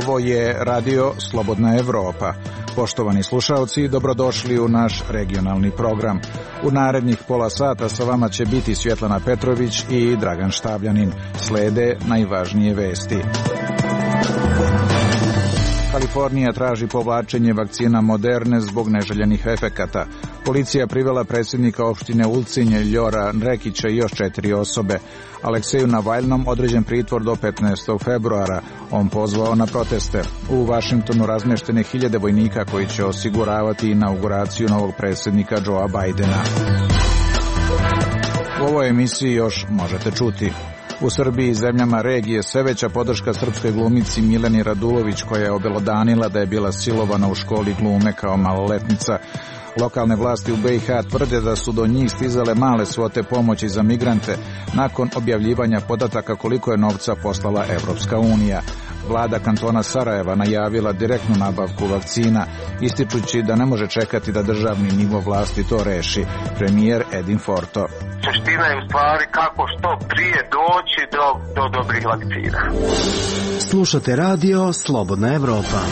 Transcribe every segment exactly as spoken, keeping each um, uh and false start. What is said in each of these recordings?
Ovo je Radio Slobodna Evropa. Poštovani slušaoci, dobrodošli u naš regionalni program. U narednih pola sata sa vama će biti Svjetlana Petrović i Dragan Štabljanin. Slede najvažnije vesti. Kalifornija traži povlačenje vakcina Moderne zbog neželjenih efekata. Policija privela predsjednika opštine Ulcinj Ljora Nrekića i još četiri osobe. Alekseju Navaljnom određen pritvor do petnaestog februara. On pozvao na proteste. U Vašingtonu razmještene hiljade vojnika koji će osiguravati inauguraciju novog predsjednika Joea Bidena. U ovoj emisiji još možete čuti. U Srbiji i zemljama regije sve veća podrška srpskoj glumici Mileni Radulović, koja je obelodanila da je bila silovana u školi glume kao maloletnica. Lokalne vlasti u B i H tvrde da su do njih stizale male svote pomoći za migrante nakon objavljivanja podataka koliko je novca poslala Evropska unija. Vlada kantona Sarajeva najavila direktnu nabavku vakcina, ističući da ne može čekati da državni nivo vlasti to reši. Premijer Edin Forto. Suština je u stvari kako što prije doći do, do dobrih vakcina. Slušate radio Slobodna Evropa.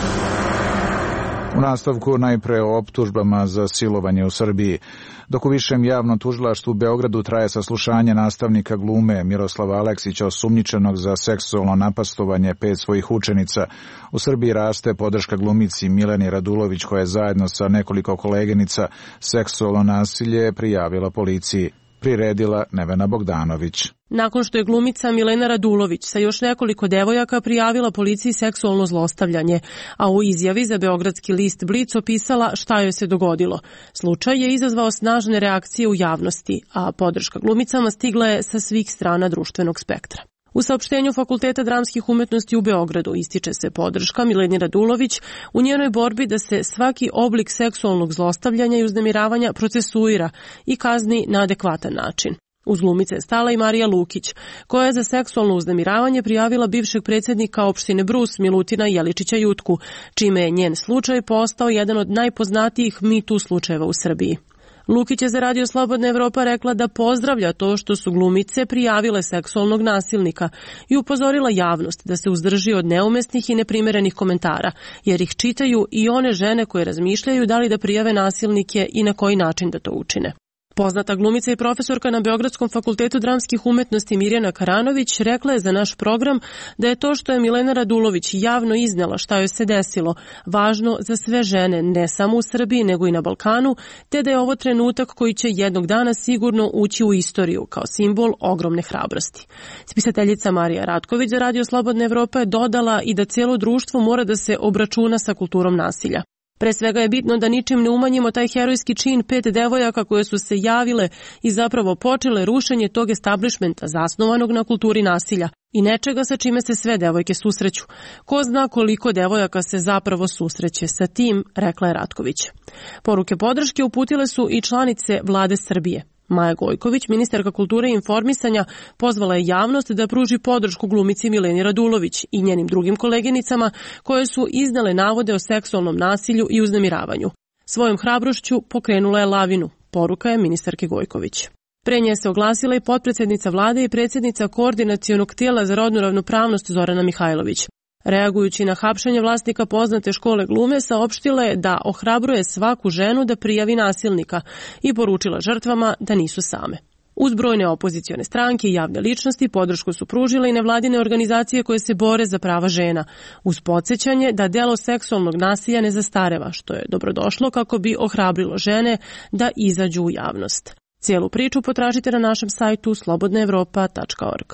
U nastavku najpre o optužbama za silovanje u Srbiji. Dok u Višem javnom tužilaštvu u Beogradu traje saslušanje nastavnika glume Miroslava Aleksića, osumnjičenog za seksualno napastovanje pet svojih učenica, u Srbiji raste podrška glumici Mileni Radulović, koja je zajedno sa nekoliko koleginica seksualno nasilje prijavila policiji. Priredila Nevena Bogdanović. Nakon što je glumica Milena Radulović sa još nekoliko devojaka prijavila policiji seksualno zlostavljanje, a u izjavi za beogradski list Blic opisala šta joj se dogodilo. Slučaj je izazvao snažne reakcije u javnosti, a podrška glumicama stigla je sa svih strana društvenog spektra. U saopštenju Fakulteta dramskih umetnosti u Beogradu ističe se podrška Mileni Radulović u njenoj borbi da se svaki oblik seksualnog zlostavljanja i uznemiravanja procesuira i kazni na adekvatan način. Uz glumice je stala i Marija Lukić, koja je za seksualno uznemiravanje prijavila bivšeg predsjednika opštine Brus Milutina Jeličića Jutku, čime je njen slučaj postao jedan od najpoznatijih Me Too slučajeva u Srbiji. Lukić je za Radio Slobodna Evropa rekla da pozdravlja to što su glumice prijavile seksualnog nasilnika i upozorila javnost da se uzdrži od neumesnih i neprimerenih komentara, jer ih čitaju i one žene koje razmišljaju da li da prijave nasilnike i na koji način da to učine. Poznata glumica i profesorka na Beogradskom fakultetu dramskih umetnosti Mirjana Karanović rekla je za naš program da je to što je Milena Radulović javno iznela šta joj se desilo važno za sve žene, ne samo u Srbiji nego i na Balkanu, te da je ovo trenutak koji će jednog dana sigurno ući u istoriju kao simbol ogromne hrabrosti. Spisateljica Marija Ratković za Radio Slobodna Evropa je dodala i da cijelo društvo mora da se obračuna sa kulturom nasilja. Pre svega je bitno da ničim ne umanjimo taj herojski čin pet devojaka koje su se javile i zapravo počele rušenje tog establishmenta zasnovanog na kulturi nasilja i nečega sa čime se sve devojke susreću. Ko zna koliko devojaka se zapravo susreće sa tim, rekla je Ratković. Poruke podrške uputile su i članice Vlade Srbije. Maja Gojković, ministarka kulture i informisanja, pozvala je javnost da pruži podršku glumici Mileni Radulović i njenim drugim koleginicama koje su iznale navode o seksualnom nasilju i uznemiravanju. Svojom hrabrošću pokrenula je lavinu, poruka je ministarke Gojković. Pre nje se oglasila i potpredsjednica vlade i predsjednica koordinacionog tijela za rodnu ravnopravnost Zorana Mihajlović. Reagujući na hapšenje vlasnika poznate škole glume, saopštila je da ohrabruje svaku ženu da prijavi nasilnika i poručila žrtvama da nisu same. Uz brojne opozicione stranke i javne ličnosti podršku su pružile i nevladine organizacije koje se bore za prava žena, uz podsjećanje da delo seksualnog nasilja ne zastareva, što je dobrodošlo kako bi ohrabrilo žene da izađu u javnost. Cijelu priču potražite na našem sajtu slobodna evropa tačka org.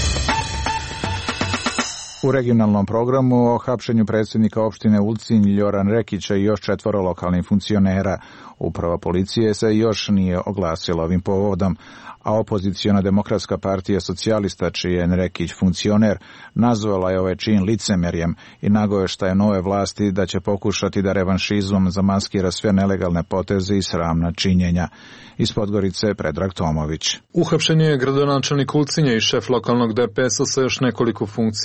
U regionalnom programu o hapšenju predsjednika opštine Ulcinj Ljora Nrekića i još četvoro lokalnih funkcionera. Uprava policije se još nije oglasila ovim povodom, a opoziciona demokratska partija socijalista, čiji je Nrekić funkcioner, nazvala je ovaj čin licemerjem i nagoveštaje nove vlasti da će pokušati da revanšizmom zamaskira sve nelegalne poteze i sramna činjenja. Iz Podgorice Predrag Tomović. Uhapšen je gradonačelnik Ulcinja i šef lokalnog D P S-a sa još nekoliko funkcionera.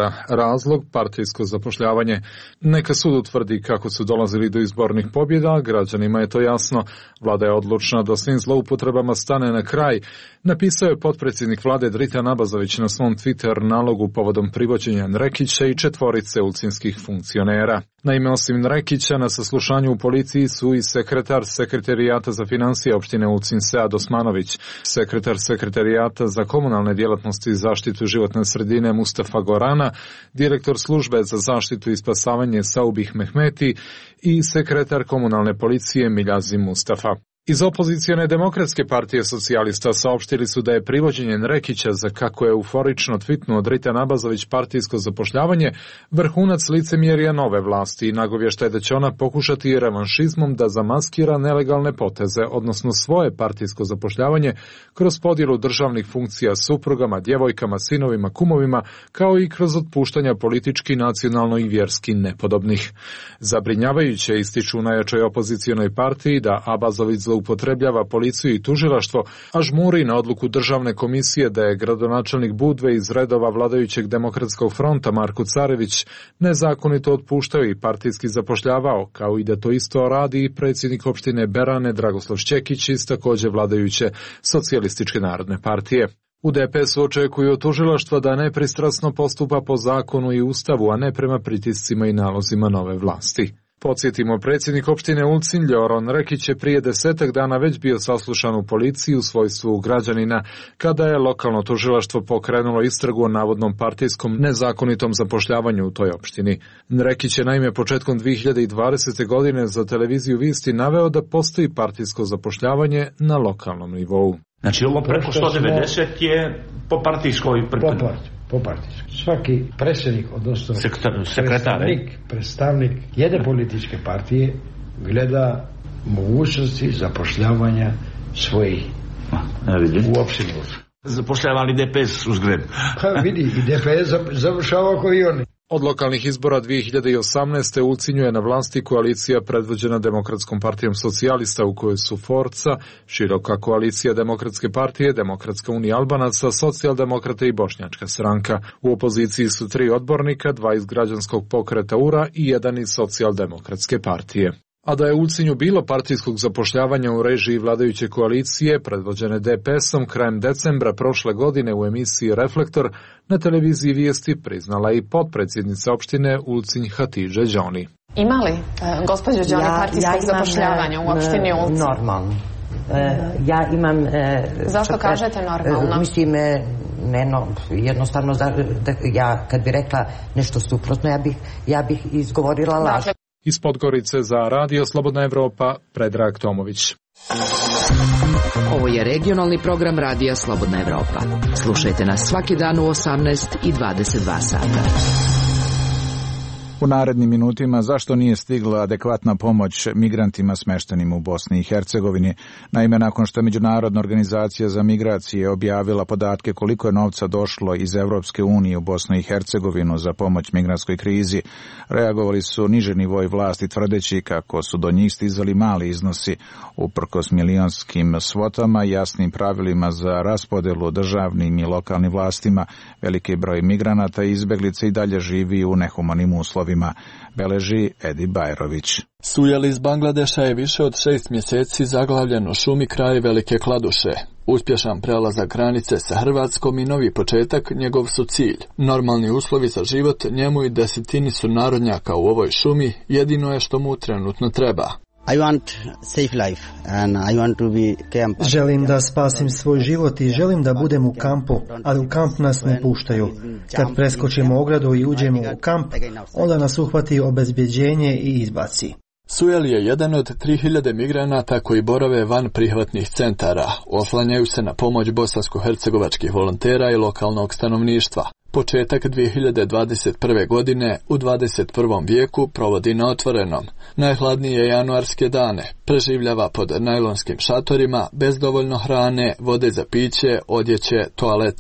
dolara. Razlog partijsko zapošljavanje. Neka sud utvrdi kako su dolazili do izbornih pobjeda, građanima je to jasno. Vlada je odlučna da svim zloupotrebama stane na kraj, napisao je potpredsjednik vlade Dritan Abazović na svom Twitter nalogu povodom privođenja Nrekića i četvorice ulcinskih funkcionera. Naime, osim Nrekića, na saslušanju u policiji su i sekretar Sekretarijata za financije opštine Ulcin Sead Osmanović, sekretar Sekretarijata za komunalne djelatnosti i zaštitu životne sredine Mustafa Gorana, direktor službe za zaštitu i spasavanje Saubih Mehmeti i sekretar komunalne policije Miljazi Mustafa. Iz opozicijone Demokratske partije socijalista saopštili su da je privođenje Nrekića za, kako je euforično tvitnuo Dritan Abazović, partijsko zapošljavanje vrhunac licemjerja nove vlasti i nagovještaj da će ona pokušati revanšizmom da zamaskira nelegalne poteze, odnosno svoje partijsko zapošljavanje kroz podjelu državnih funkcija suprugama, djevojkama, sinovima, kumovima, kao i kroz otpuštanja politički, nacionalno i vjerski nepodobnih. Zabrinjavajuće ističu u najjačoj opozicionoj partiji da Abazović upotrebljava policiju i tužilaštvo, a žmuri na odluku državne komisije da je gradonačelnik Budve iz redova vladajućeg Demokratskog fronta Marko Carević nezakonito otpuštao i partijski zapošljavao, kao i da to isto radi i predsjednik opštine Berane Dragoslav Šćekić iz također vladajuće Socijalističke narodne partije. U D P S-u očekuju od tužilaštva da nepristrasno postupa po zakonu i ustavu, a ne prema pritiscima i nalozima nove vlasti. Podsjetimo, predsjednik opštine Ulcin Ljoro Nrekić je prije desetak dana već bio saslušan u policiji u svojstvu građanina, kada je lokalno tužilaštvo pokrenulo istragu o navodnom partijskom nezakonitom zapošljavanju u toj opštini. Nrekić je naime početkom dvije hiljade dvadesete. godine za televiziju Visti naveo da postoji partijsko zapošljavanje na lokalnom nivou. Znači ovo preko sto devedeset je po partijskoj pripadnosti. Po partijskoj. Svaki predsjednik, odnosno sekretar, predstavnik, predstavnik jedne političke partije gleda mogućnosti zapošljavanja svojih u opštini. Zapošljavali D P S u Zgrebu. Pa vidi, i D P S završava kao i oni. Od lokalnih izbora dvije hiljade osamnaeste. u Ulcinju je na vlasti koalicija predvođena Demokratskom partijom socijalista u kojoj su Forca, široka koalicija Demokratske partije, Demokratska unija Albanaca, Socijaldemokrate i Bošnjačka stranka. U opoziciji su tri odbornika, dva iz građanskog pokreta U R A i jedan iz Socijaldemokratske partije. A da je u Ulcinju bilo partijskog zapošljavanja u režiji vladajuće koalicije, predvođene D P S-om, krajem decembra prošle godine u emisiji Reflektor na televiziji Vijesti priznala i potpredsjednica opštine Ulcinj Hatidže Đoni. Ima li, gospođo Đoni, ja, partijskog ja zapošljavanja u opštini Ulcinj? Normalno. E, ja imam... E, Zašto kažete normalno? E, mislim, e, ne, no, jednostavno, da, da, ja kad bi rekla nešto suprotno, ja bih, ja bih izgovorila laž. Dakle, iz Podgorice za Radio Slobodna Evropa, Predrag Tomović. Ovo je regionalni program Radija Slobodna Evropa. Slušajte nas svaki dan u osamnaest i dvadeset dva sata. U narednim minutima zašto nije stigla adekvatna pomoć migrantima smeštenim u Bosni i Hercegovini. Naime, nakon što je Međunarodna organizacija za migracije objavila podatke koliko je novca došlo iz Evropske unije u Bosnu i Hercegovinu za pomoć migrantskoj krizi, reagovali su niže nivoi vlasti tvrdeći kako su do njih stizali mali iznosi uprkos milionskim svotama i jasnim pravilima za raspodelu državnim i lokalnim vlastima. Veliki broj migranata i izbeglica i dalje živi u nehumanim uslovima, beleži Edi Bajrović. Sujel iz Bangladeša je više od šest mjeseci zaglavljen u šumi kraj Velike Kladuše. Uspješan prelazak granice sa Hrvatskom i novi početak njegov su cilj. Normalni uslovi za život njemu i desetini su narodnjaka u ovoj šumi jedino je što mu trenutno treba. I want safe life and I want to be camp. Želim da spasim svoj život i želim da budem u kampu, ali u kamp nas ne puštaju. Kad preskočimo ogradu i uđemo u kamp, onda nas uhvati obezbjeđenje i izbaci. Sujel je jedan od tri hiljade migranata koji borave van prihvatnih centara. Oslanjaju se na pomoć bosansko-hercegovačkih volontera i lokalnog stanovništva. Početak dvije hiljade dvadeset prve. godine u dvadeset prvom vijeku provodi na otvorenom. Najhladnije januarske dane preživljava pod najlonskim šatorima bez dovoljno hrane, vode za piće, odjeće, toaleta.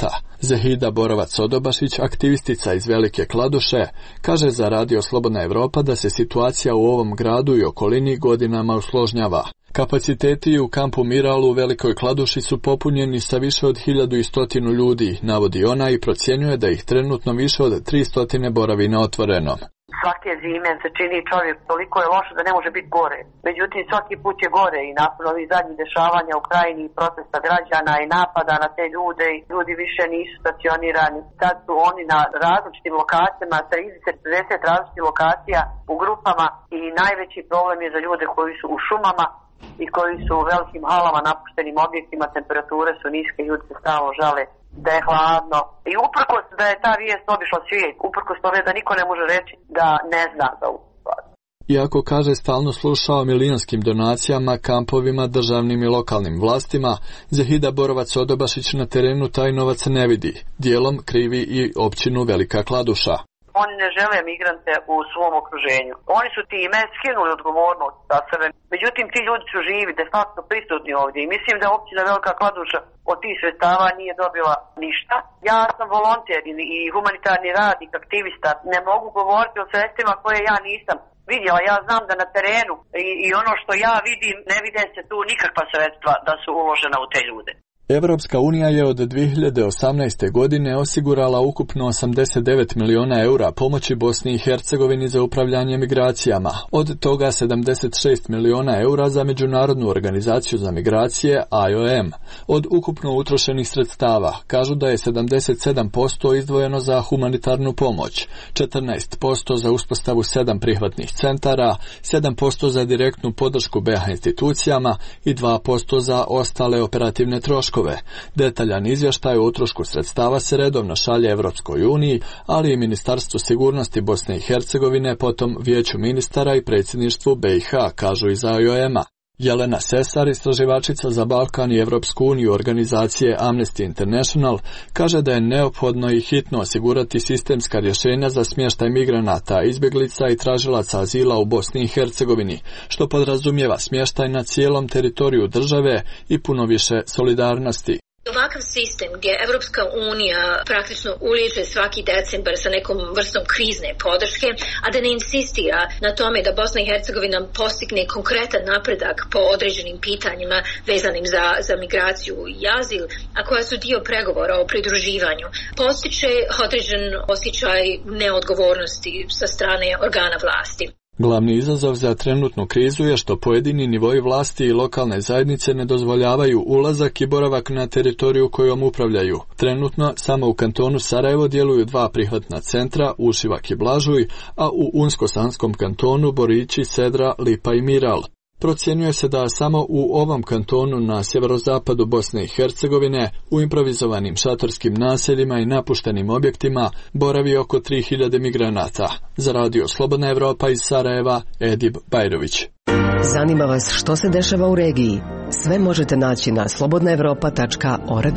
Zahida Borovac-Odobašić, aktivistica iz Velike Kladuše, kaže za Radio Slobodna Evropa da se situacija u ovom gradu i okolini godinama usložnjava. Kapaciteti u kampu Miral u Velikoj Kladuši su popunjeni sa više od hiljadu i stotinu ljudi, navodi ona i procjenjuje da ih trenutno više od tristo boravi na otvorenom. Svake zime se čini čovjek toliko je loše da ne može biti gore. Međutim, svaki put je gore i nakon ovih zadnjih dešavanja u krajini i protesta građana i napada na te ljude i ljudi više nisu stacionirani. Sad su oni na različitim lokacijama, trideset do pedeset različitih lokacija u grupama i najveći problem je za ljude koji su u šumama i koji su u velikim halama, napuštenim objektima, temperature su niske, ljudi se stalno žale da je hladno. I uprkos da je ta vijest obišla svijet, uprkos tome da niko ne može reći da ne zna za ovu stvar. Iako, kaže, stalno sluša o milionskim donacijama, kampovima, državnim i lokalnim vlastima, Zahida Borovac-Odobašić na terenu taj novac ne vidi. Dijelom krivi i općinu Velika Kladuša. Oni ne žele migrante u svom okruženju. Oni su time skinuli odgovornost sa sebe. Međutim, ti ljudi su živi, de facto prisutni ovdje. I mislim da općina Velika Kladuša od tih sredstava nije dobila ništa. Ja sam volonter i humanitarni radnik, aktivista. Ne mogu govoriti o sredstvima koje ja nisam vidjela. Ja znam da na terenu i, i ono što ja vidim, ne vide se tu nikakva sredstva da su uložena u te ljude. Evropska unija je od dvije hiljade osamnaeste. godine osigurala ukupno osamdeset devet miliona eura pomoći Bosni i Hercegovini za upravljanje migracijama, od toga sedamdeset šest miliona eura za Međunarodnu organizaciju za migracije I O M. Od ukupno utrošenih sredstava kažu da je sedamdeset sedam posto izdvojeno za humanitarnu pomoć, četrnaest posto za uspostavu sedam prihvatnih centara, sedam posto za direktnu podršku B H institucijama i dva posto za ostale operativne troškove. Detaljan izvještaj o utrošku sredstava se redovno šalje Evropskoj uniji, ali i Ministarstvu sigurnosti Bosne i Hercegovine, potom Vijeću ministara i predsjedništvu B i H, kažu iz I O M-a. Jelena Sesar, istraživačica za Balkan i Evropsku uniju organizacije Amnesty International, kaže da je neophodno i hitno osigurati sistemska rješenja za smještaj migranata, izbjeglica i tražilaca azila u Bosni i Hercegovini, što podrazumijeva smještaj na cijelom teritoriju države i puno više solidarnosti. Ovakav sistem gdje Evropska unija praktično uliježe svaki decembar sa nekom vrstom krizne podrške, a da ne insistira na tome da Bosna i Hercegovina postigne konkretan napredak po određenim pitanjima vezanim za, za migraciju i azil, a koja su dio pregovora o pridruživanju, postiče određen osjećaj neodgovornosti sa strane organa vlasti. Glavni izazov za trenutnu krizu je što pojedini nivoi vlasti i lokalne zajednice ne dozvoljavaju ulazak i boravak na teritoriju kojom upravljaju. Trenutno samo u kantonu Sarajevo djeluju dva prihvatna centra, Ušivak i Blažuj, a u Unsko-Sanskom kantonu Borići, Sedra, Lipa i Miral. Procjenjuje se da samo u ovom kantonu na sjeverozapadu Bosne i Hercegovine, u improvizovanim šatorskim naseljima i napuštenim objektima, boravi oko tri hiljade migranata. Za Radio Slobodna Evropa iz Sarajeva, Edib Bajrović. Zanima vas što se dešava u regiji? Sve možete naći na slobodna evropa tačka org.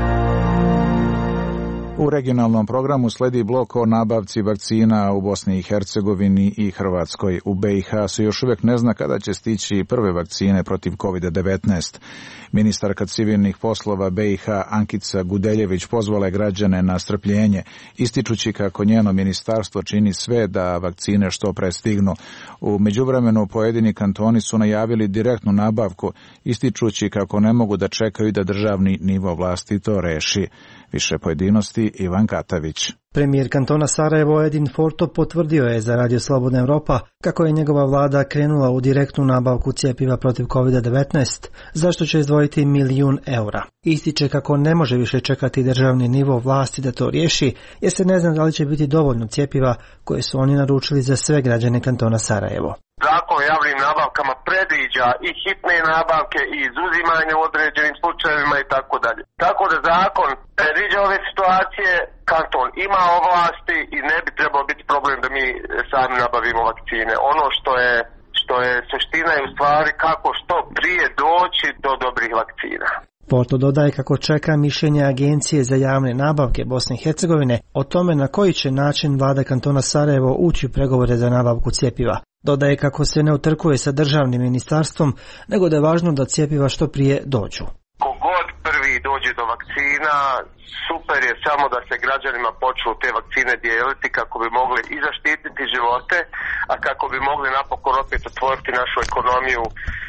U regionalnom programu sledi blok o nabavci vakcina u Bosni i Hercegovini i Hrvatskoj. U B i H se još uvijek ne zna kada će stići prve vakcine protiv kovid devetnaest. Ministarka civilnih poslova B i H Ankica Gudeljević pozvala građane na strpljenje, ističući kako njeno ministarstvo čini sve da vakcine što pre stignu. U međuvremenu pojedini kantoni su najavili direktnu nabavku, ističući kako ne mogu da čekaju da državni nivo vlasti to reši. Više pojedinosti Ivan Katavić. Premijer kantona Sarajevo Edin Forto potvrdio je za Radio Slobodna Evropa kako je njegova vlada krenula u direktnu nabavku cjepiva protiv kovid devetnaest, zašto će izdvojiti milijun eura. Ističe kako ne može više čekati državni nivo vlasti da to riješi, jer se ne zna da li će biti dovoljno cjepiva koje su oni naručili za sve građane kantona Sarajevo. Zakon o javnim nabavkama predviđa i hitne nabavke i izuzimanje u određenim slučajevima i tako dalje. Tako da zakon predviđa ove situacije, kanton ima ovlasti i ne bi trebao biti problem da mi sami nabavimo vakcine. Ono što je, što je suština je u stvari kako što prije doći do dobrih vakcina. Porto dodaje kako čeka mišljenje Agencije za javne nabavke Bosne i Hercegovine o tome na koji će način vlada kantona Sarajevo ući u pregovore za nabavku cjepiva. Dodaje kako se ne utrkuje sa državnim ministarstvom, nego da je važno da cjepiva što prije dođu. Kogod prvi dođe do vakcina, super je samo da se građanima počnu te vakcine dijeliti kako bi mogli i zaštititi živote, a kako bi mogli napokon opet otvoriti našu ekonomiju,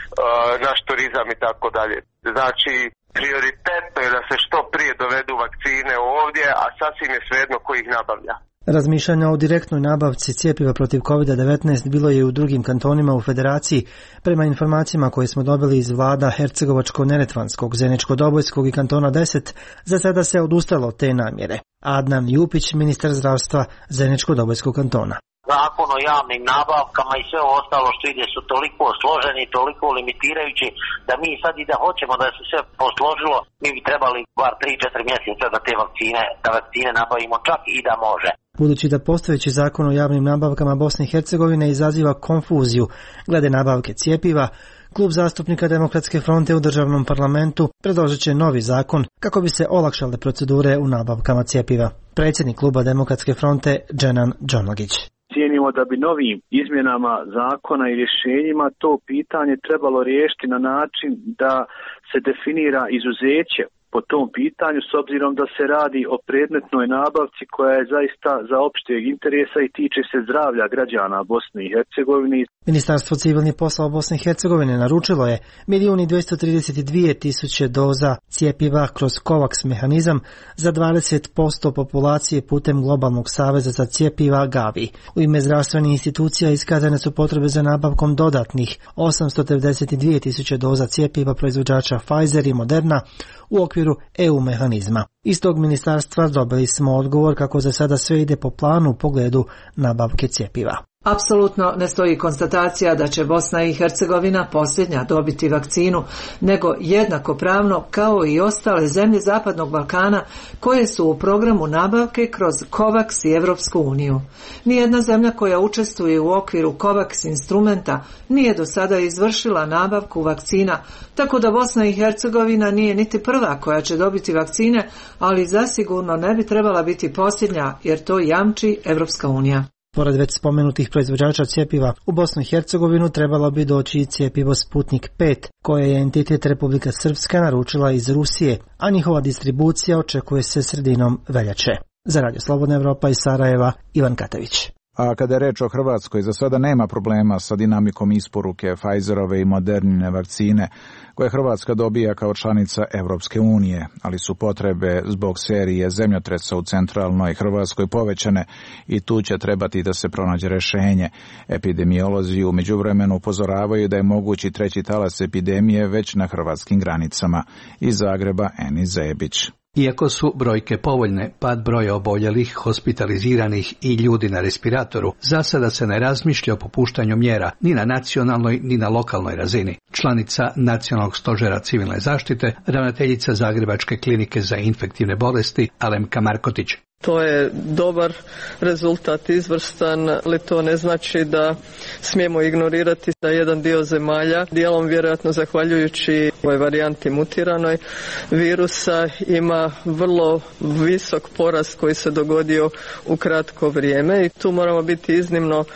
naš turizam i tako dalje. Znači, prioritetno je da se što prije dovedu vakcine ovdje, a sasvim je svejedno ko ih nabavlja. Razmišljanja o direktnoj nabavci cjepiva protiv kovid devetnaest bilo je i u drugim kantonima u federaciji. Prema informacijama koje smo dobili iz vlada Hercegovačko-Neretvanskog, Zeničko-Dobojskog i kantona deset, za sada se odustalo od te namjere. Adnan Jupić, ministar zdravstva Zeničko-Dobojskog kantona. Zakon o javnim nabavkama i sve ostalo što ide su toliko složeni, toliko limitirajući da mi sad i da hoćemo da se sve posložilo, mi bi trebali bar tri do četiri mjeseca da te vakcine, da vakcine nabavimo čak i da može. Budući da postojeći zakon o javnim nabavkama Bosne i Hercegovine izaziva konfuziju glede nabavke cjepiva, Klub zastupnika Demokratske fronte u državnom parlamentu predložit će novi zakon kako bi se olakšale procedure u nabavkama cjepiva. Predsjednik Kluba Demokratske fronte Dženan Džonlagić. Cijenimo da bi novim izmjenama zakona i rješenjima to pitanje trebalo riješiti na način da se definira izuzeće po tom pitanju, s obzirom da se radi o predmetnoj nabavci koja je zaista za opšteg interesa i tiče se zdravlja građana Bosne i Hercegovine. Ministarstvo civilnih poslova Bosne i Hercegovine naručilo je milijun dvjesto trideset dvije tisuće doza cjepiva kroz COVAX mehanizam za dvadeset posto populacije putem Globalnog saveza za cjepiva Gavi. U ime zdravstvenih institucija iskazane su potrebe za nabavkom dodatnih osamsto devedeset dvije tisuće doza cjepiva proizvođača Pfizer i Moderna u okviru E U mehanizma. Iz tog ministarstva dobili smo odgovor kako za sada sve ide po planu u pogledu nabavke cjepiva. Apsolutno ne stoji konstatacija da će Bosna i Hercegovina posljednja dobiti vakcinu, nego jednakopravno kao i ostale zemlje Zapadnog Balkana koje su u programu nabavke kroz COVAX i Evropsku uniju. Nijedna zemlja koja učestvuje u okviru COVAX instrumenta nije do sada izvršila nabavku vakcina, tako da Bosna i Hercegovina nije niti prva koja će dobiti vakcine, ali zasigurno ne bi trebala biti posljednja jer to jamči Evropska unija. Pored već spomenutih proizvođača cjepiva, u Bosnu i Hercegovinu trebalo bi doći i cjepivo Sputnik pet, koje je entitet Republika Srpska naručila iz Rusije, a njihova distribucija očekuje se sredinom veljače. Za Radio Slobodna Evropa iz Sarajeva, Ivan Katavić. A kada je reč o Hrvatskoj, za sada nema problema sa dinamikom isporuke Pfizerove i Modernine vakcine, koje Hrvatska dobija kao članica Evropske unije, ali su potrebe zbog serije zemljotresa u centralnoj Hrvatskoj povećane i tu će trebati da se pronađe rješenje. Epidemiolozi u međuvremenu upozoravaju da je mogući treći talas epidemije već na hrvatskim granicama. Iz Zagreba, Eni Zebić. Iako su brojke povoljne, pad broja oboljelih, hospitaliziranih i ljudi na respiratoru, za sada se ne razmišlja o popuštanju mjera ni na nacionalnoj ni na lokalnoj razini. Članica Nacionalnog stožera civilne zaštite, ravnateljica Zagrebačke klinike za infektivne bolesti Alemka Markotić. To je dobar rezultat, izvrstan, ali to ne znači da smijemo ignorirati da jedan dio zemalja, dijelom vjerojatno zahvaljujući ovoj varijanti mutiranoj virusa, ima vrlo visok porast koji se dogodio u kratko vrijeme i tu moramo biti iznimno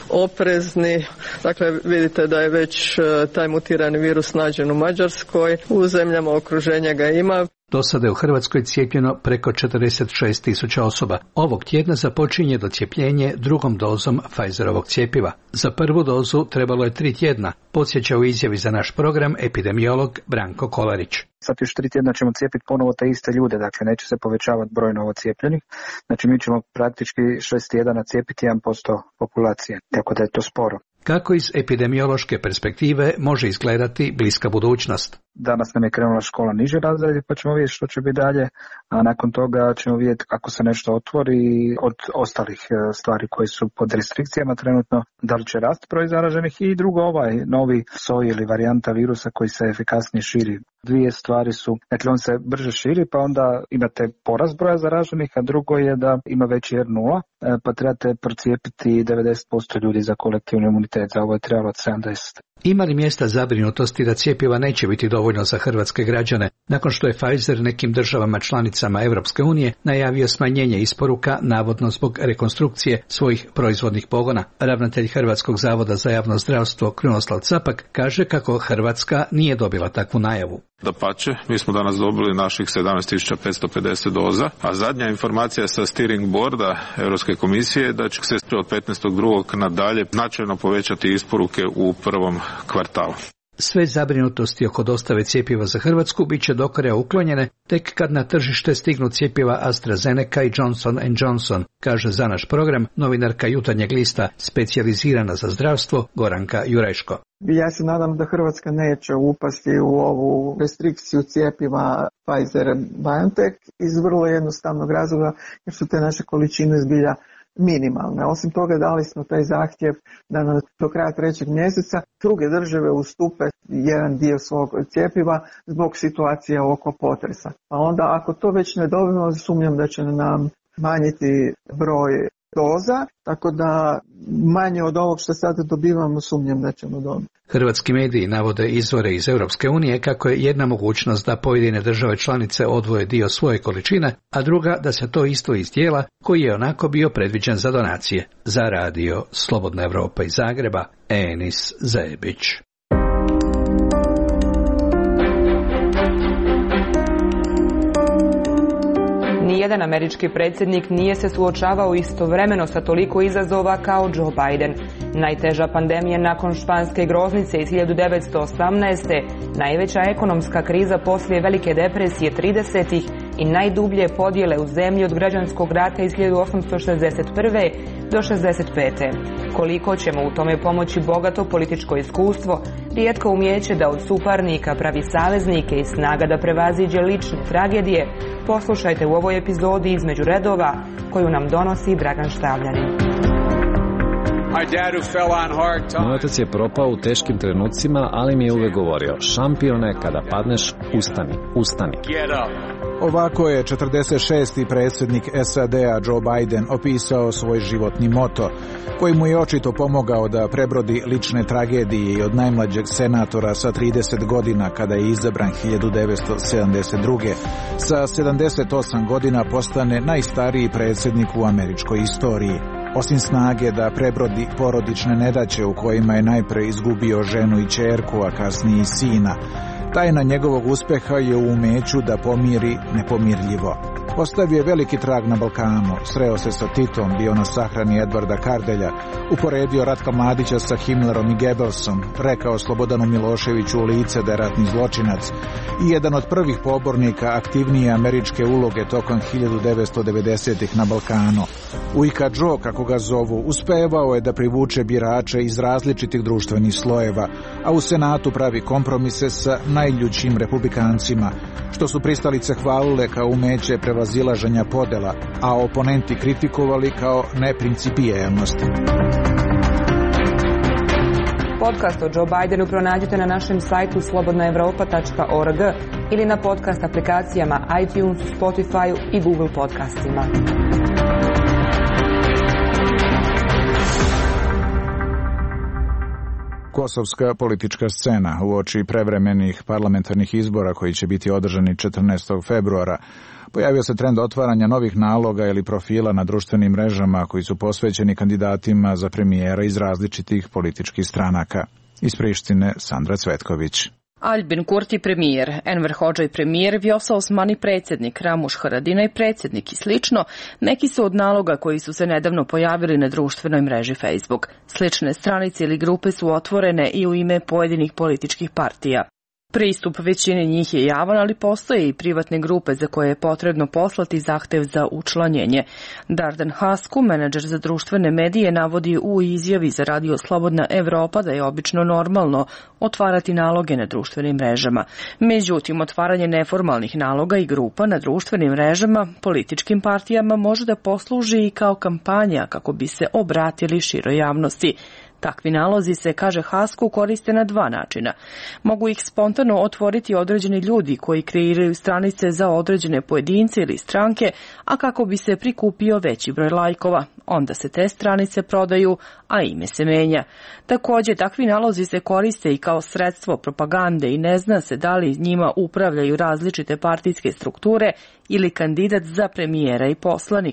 oprezni. Dakle, vidite da je već taj mutirani virus nađen u Mađarskoj, u zemljama okruženja ga ima. Do sada je u Hrvatskoj cijepljeno preko četrdeset šest tisuća osoba. Ovog tjedna započinje docijepljenje drugom dozom Pfizerovog cjepiva. Za prvu dozu trebalo je tri tjedna, podsjeća u izjavi za naš program epidemiolog Branko Kolarić. Sad još tri tjedna ćemo cijepiti ponovo te iste ljude, dakle neće se povećavati broj novo cijepljenih. Znači mi ćemo praktički šest tjedana cijepiti jedan posto populacije, tako da je to sporo. Kako iz epidemiološke perspektive može izgledati bliska budućnost? Danas nam je krenula škola niže razredi, pa ćemo vidjeti što će biti dalje, a nakon toga ćemo vidjeti kako se nešto otvori od ostalih stvari koji su pod restrikcijama trenutno, da li će rast broj zaraženih i drugo ovaj novi soj ili varijanta virusa koji se efikasnije širi. Dvije stvari su, dakle on se brže širi pa onda imate porast broja zaraženih, a drugo je da ima veći R nula, pa trebate procijepiti devedeset posto ljudi za kolektivni imunitet, za ovo je trebalo od sedamdeset. Ima li mjesta zabrinutosti da cjepiva neće biti dovoljno za hrvatske građane, nakon što je Pfizer nekim državama članicama Evropske unije najavio smanjenje isporuka, navodno zbog rekonstrukcije svojih proizvodnih pogona? Ravnatelj Hrvatskog zavoda za javno zdravstvo Krunoslav Capak kaže kako Hrvatska nije dobila takvu najavu. Dapače, mi smo danas dobili naših sedamnaest tisuća petsto pedeset doza, a zadnja informacija sa steering boarda Europske komisije da će se od petnaestog drugog nadalje značajno povećati isporuke u prvom kvartalu. Sve zabrinutosti oko dostave cjepiva za Hrvatsku bit će do kraja uklonjene tek kad na tržište stignu cjepiva AstraZeneca i Johnson and Johnson, kaže za naš program novinarka Jutarnjeg lista specijalizirana za zdravstvo Goranka Jureško. Ja se nadam da Hrvatska neće upasti u ovu restrikciju cjepiva Pfizer-BioNTech iz vrlo jednostavnog razloga jer su te naše količine zbilja minimalne. Osim toga dali smo taj zahtjev da nam do kraja trećeg mjeseca druge države ustupe jedan dio svog cjepiva zbog situacije oko potresa. Pa onda ako to već ne dobijemo, sumnjam da će nam manjiti broj doza, tako da manje od ovog što sada dobivamo sumnjam da ćemo dobiti. Hrvatski mediji navode izvore iz Europske unije kako je jedna mogućnost da pojedine države članice odvoje dio svoje količine, a druga da se to isto iz dijela koji je onako bio predviđen za donacije. Za radio Slobodna Evropa iz Zagreba, Enis Zebić. Nijedan američki predsjednik nije se suočavao istovremeno sa toliko izazova kao Joe Biden. Najteža pandemija nakon španske groznice iz hiljadu devetsto osamnaeste. Najveća ekonomska kriza poslije Velike depresije tridesetih i najdublje podjele u zemlji od građanskog rata iz hiljadu osamsto šezdeset prve do šezdeset pete. Koliko ćemo u tome pomoći bogato političko iskustvo, rijetko umijeće da od suparnika pravi saveznike i snaga da prevaziđe lične tragedije, poslušajte u ovoj epizodi Između redova koju nam donosi Dragan Štavljanin. Moj otac je propao u teškim trenucima, ali mi je uvek govorio: šampione, kada padneš, ustani, ustani. Ovako je četrdeset šesti predsjednik S A D-a Joe Biden opisao svoj životni moto, koji mu je očito pomogao da prebrodi lične tragedije i od najmlađeg senatora sa trideset godina kada je izabran hiljadu devetsto sedamdeset druge. Sa sedamdeset osam godina postane najstariji predsjednik u američkoj istoriji. Osim snage da prebrodi porodične nedaće u kojima je najpre izgubio ženu i ćerku, a kasnije i sina, tajna njegovog uspeha je u umeću da pomiri nepomirljivo. Ostavio je veliki trag na Balkanu, sreo se sa Titom, bio na sahrani Edvarda Kardelja, uporedio Ratka Mladića sa Himmlerom i Goebbelsom, rekao Slobodanu Miloševiću u lice da je ratni zločinac i jedan od prvih pobornika aktivnije američke uloge tokom hiljadu devetsto devedesetih na Balkanu. Ujka Joe, kako ga zovu, uspevao je da privuče birače iz različitih društvenih slojeva, a u Senatu pravi kompromise sa najljućim republikancima, što su pristalice hvalile kao umeće prevazilaženja podela, a oponenti kritikovali kao neprincipijelnost. Podcast o Joe Bidenu pronađete na našem sajtu slobodna evropa tačka org ili na podcast aplikacijama iTunes, Spotify i Google podcastima. Kosovska politička scena uoči prevremenih parlamentarnih izbora koji će biti održani četrnaestog februara. Pojavio se trend otvaranja novih naloga ili profila na društvenim mrežama koji su posvećeni kandidatima za premijera iz različitih političkih stranaka. Iz Prištine, Sandra Cvetković. Albin Kurti premijer, Enver Hodžaj premijer, Vjosa Osmani predsjednik, Ramuš Haradinaj predsjednik i slično, neki su od naloga koji su se nedavno pojavili na društvenoj mreži Facebook. Slične stranice ili grupe su otvorene i u ime pojedinih političkih partija. Pristup većine njih je javan, ali postoje i privatne grupe za koje je potrebno poslati zahtev za učlanjenje. Dardan Hasku, menadžer za društvene medije, navodi u izjavi za radio Slobodna Evropa da je obično normalno otvarati naloge na društvenim mrežama. Međutim, otvaranje neformalnih naloga i grupa na društvenim mrežama političkim partijama može da posluži i kao kampanja kako bi se obratili široj javnosti. Takvi nalozi se, kaže Hasku, koriste na dva načina. Mogu ih spontano otvoriti određeni ljudi koji kreiraju stranice za određene pojedince ili stranke, a kako bi se prikupio veći broj lajkova. Onda se te stranice prodaju, a ime se menja. Također, takvi nalozi se koriste i kao sredstvo propagande i ne zna se da li njima upravljaju različite partijske strukture ili kandidat za premijera i poslanika.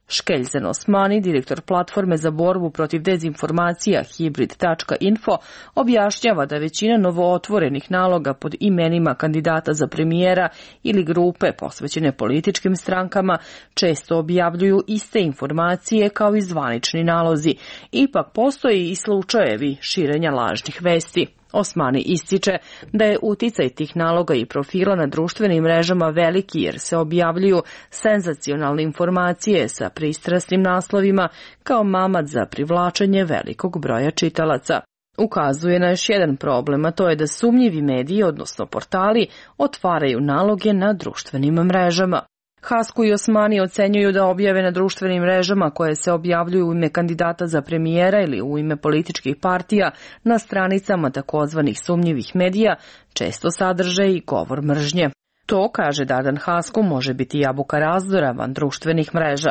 Škeljzen Osmani, direktor platforme za borbu protiv dezinformacija hibrid tačka info, objašnjava da većina novootvorenih naloga pod imenima kandidata za premijera ili grupe posvećene političkim strankama često objavljuju iste informacije kao i zvanični nalozi. Ipak postoji i slučajevi širenja lažnih vesti. Osmani ističe da je uticaj tih naloga i profila na društvenim mrežama veliki jer se objavljuju senzacionalne informacije sa pristrasnim naslovima kao mamac za privlačenje velikog broja čitalaca. Ukazuje na još jedan problem, a to je da sumnjivi mediji, odnosno portali, otvaraju naloge na društvenim mrežama. Hasku i Osmani ocenjuju da objave na društvenim mrežama koje se objavljuju u ime kandidata za premijera ili u ime političkih partija na stranicama takozvanih sumnjivih medija često sadrže i govor mržnje. To, kaže Dardan Hasku, može biti jabuka razdora van društvenih mreža.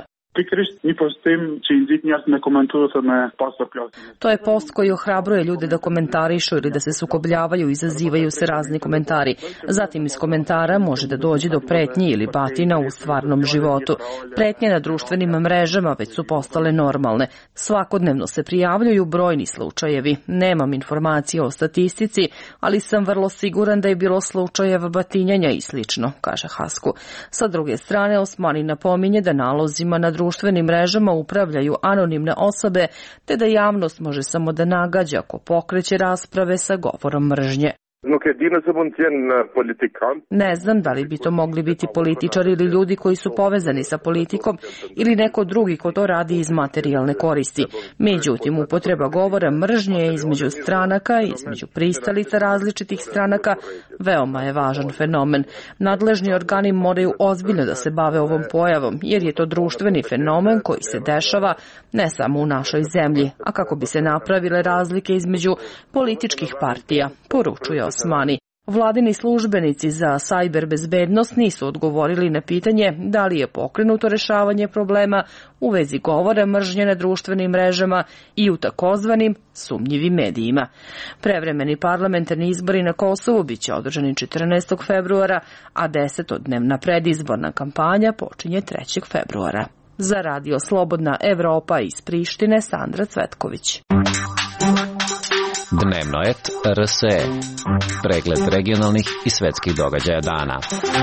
To je post koji ohrabruje ljude da komentarišu ili da se sukobljavaju i izazivaju se razni komentari. Zatim iz komentara može da dođe do pretnji ili batina u stvarnom životu. Pretnje na društvenim mrežama već su postale normalne. Svakodnevno se prijavljuju brojni slučajevi. Nemam informacije o statistici, ali sam vrlo siguran da je bilo slučajeva batinjanja i slično, kaže Hasku. Sa druge strane, Osmani napominje da nalozima na društvenim mrežama upravljaju anonimne osobe, te da javnost može samo da nagađa ako pokreće rasprave sa govorom mržnje. Ne znam da li bi to mogli biti političari ili ljudi koji su povezani sa politikom ili neko drugi ko to radi iz materijalne koristi. Međutim, upotreba govora mržnje je između stranaka i između pristalica različitih stranaka veoma je važan fenomen. Nadležni organi moraju ozbiljno da se bave ovom pojavom, jer je to društveni fenomen koji se dešava ne samo u našoj zemlji, a kako bi se napravile razlike između političkih partija, poručuje Osmani. Vladini službenici za sajber bezbednost nisu odgovorili na pitanje da li je pokrenuto rešavanje problema u vezi govora mržnje na društvenim mrežama i u takozvanim sumnjivim medijima. Prevremeni parlamentarni izbori na Kosovu biće održani četrnaestog februara, a desetodnevna predizborna kampanja počinje trećeg februara. Za Radio Slobodna Evropa iz Prištine, Sandra Cvetković. Dnevnoet R S E. Pregled regionalnih i svetskih događaja dana.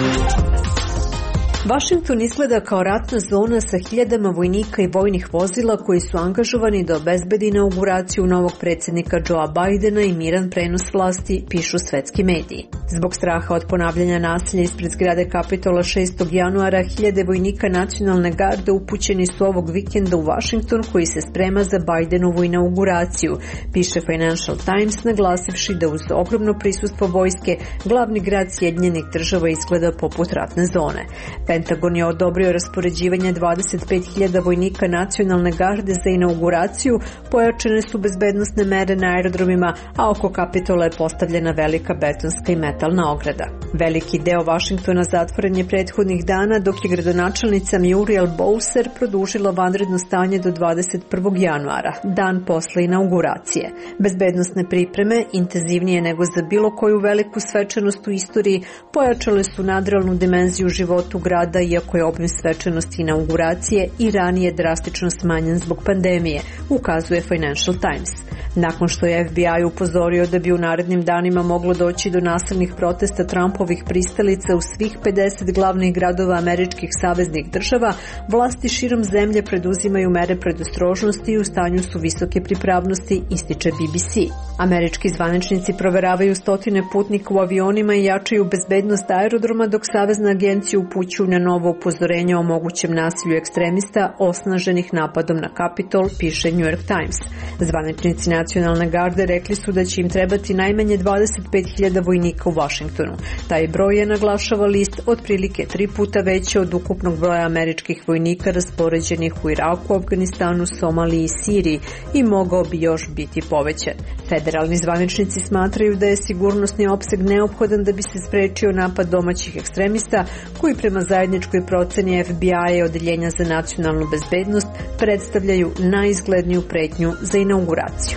Washington izgleda kao ratna zona sa hiljadama vojnika i vojnih vozila koji su angažovani da obezbedi inauguraciju novog predsjednika Joea Bidena i miran prenos vlasti, pišu svetski mediji. Zbog straha od ponavljanja nasilja ispred zgrade Kapitola šestog januara, hiljade vojnika nacionalne garde upućeni su ovog vikenda u Washington koji se sprema za Bidenovu inauguraciju, piše Financial Times, naglasivši da uz ogromno prisustvo vojske glavni grad Sjedinjenih Država izgleda poput ratne zone. Pentagon je odobrio raspoređivanje dvadeset pet hiljada vojnika nacionalne garde za inauguraciju, pojačane su bezbednosne mere na aerodromima, a oko Kapitola je postavljena velika betonska i metalna ograda. Veliki deo Vašingtona zatvoren je prethodnih dana, dok je gradonačelnica Muriel Bowser produžila vanredno stanje do dvadeset prvog januara, dan posle inauguracije. Bezbednosne pripreme, intenzivnije nego za bilo koju veliku svečanost u istoriji, pojačale su nadrealnu dimenziju životu grada, iako je obim svečanosti inauguracije i ranije drastično smanjen zbog pandemije, ukazuje Financial Times. Nakon što je F B I upozorio da bi u narednim danima moglo doći do nasilnih protesta Trumpovih pristalica u svih pedeset glavnih gradova američkih saveznih država, vlasti širom zemlje preduzimaju mere predostrožnosti i u stanju su visoke pripravnosti, ističe B B C. Američki zvaničnici proveravaju stotine putnika u avionima i jačaju bezbednost aerodroma, dok Savezna agencija upućuju na novo upozorenje o mogućem nasilju ekstremista osnaženih napadom na Kapitol, piše New York Times. Zvaničnici nacionalne garde rekli su da će im trebati najmanje dvadeset pet hiljada vojnika u Vašingtonu. Taj broj je, naglašava list, otprilike tri puta veći od ukupnog broja američkih vojnika raspoređenih u Iraku, Afganistanu, Somaliji i Siriji i mogao bi još biti povećan. Federalni zvaničnici smatraju da je sigurnosni opseg neophodan da bi se sprečio napad domaćih ekstremista koji prema zajedničkoj proceni F B I i Odeljenja za nacionalnu bezbednost predstavljaju najizgledniju pretnju za inauguraciju.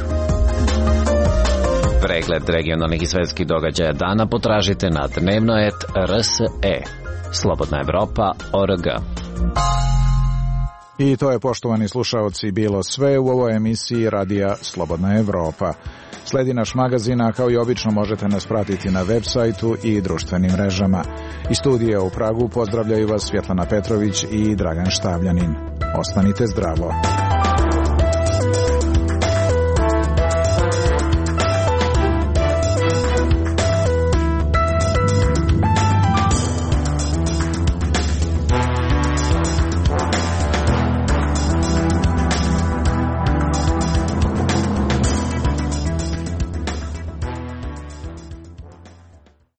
Pregled regionalnih i svetskih događaja dana potražite na dnevnoet R S E. Slobodna Evropa, O R G. I to je, poštovani slušaoci, bilo sve u ovoj emisiji Radija Slobodna Evropa. Sledi naš magazin, a kao i obično možete nas pratiti na web sajtu i društvenim mrežama. Iz studija u Pragu pozdravljaju vas Svjetlana Petrović i Dragan Štavljanin. Ostanite zdravo.